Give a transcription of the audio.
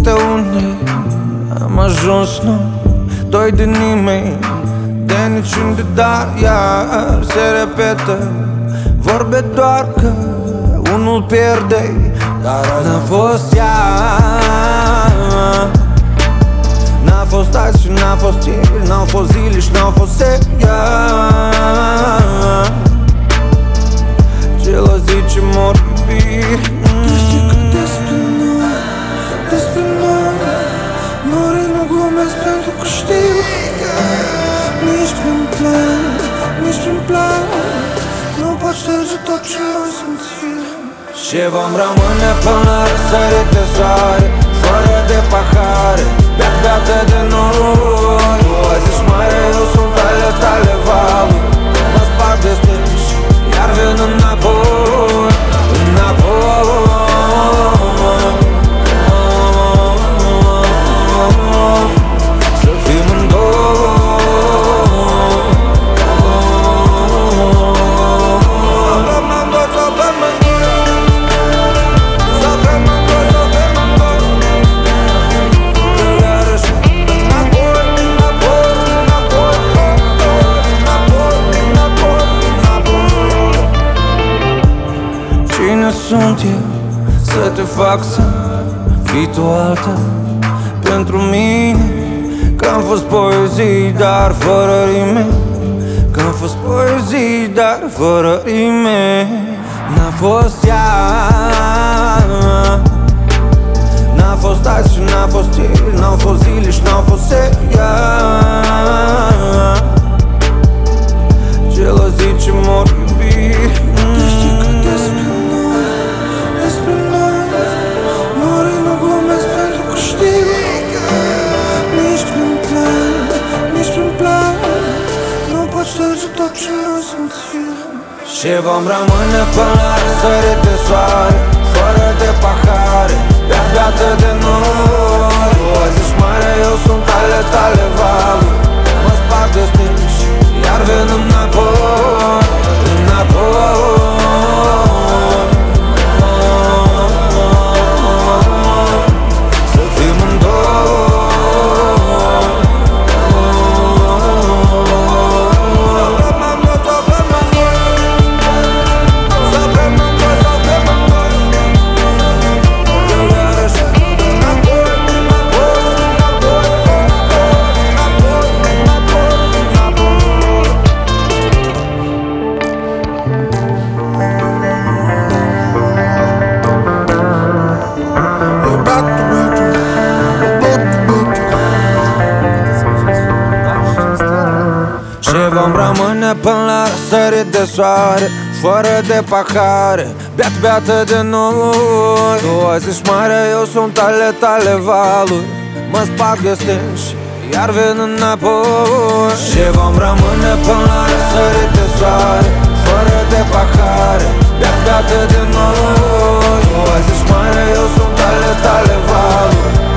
uite unde am ajuns noi, doi de nimeni, de niciunde, dar iar se repetă. Vorbe doar că unul pierde, dar n-a fost ea. N-a fost azi și n-a fost ieri, n-au fost zile și n-au fost ea. Gelozii ce mor iubiri. Știi că despre noi Nori nu glumesc pentru că știu Nici prin plan, nici prin plan nu pot șterge tot ce noi simțim. Și vom rămâne până la răsărit de soare, fără de pahare, beată de noi. Tu azi ești mare, eu sunt ale tale valuri. Mă sparg de stânci, iar vin înapoi, înapoi. Să fim în Cine sunt eu să te fac să fii tu alta pentru mine? Că-am fost poezii, dar fără rime. Că-am fost poezii, dar fără rime. N-a fost ea. N-a fost azi și n-a fost ieri, n-au fost zile și n-au fost ea. Gelozii ce mor iubiri. Știi că despre noi Nori nu glumesc pentru că știu Nici prin plan, nici prin plan nu pot șterge tot ce noi simțim. Și vom rămâne până la răsărit de soare, fără de pahare, beată de noi. Tu azi ești mare, eu sunt ale tale valuri. Mă sparg de stânci, iar vin înapoi, înapoi. Să fim în Și vom rămâne până la răsărit de soare, fără de pahare, beată de noi. Tu azi ești mare, eu sunt ale tale valuri. Mă sparg de stânci, iar vin înapoi. Și vom rămâne până la răsărit de soare, fără de pahare, beată de noi. Tu azi ești mare, eu sunt ale tale valuri.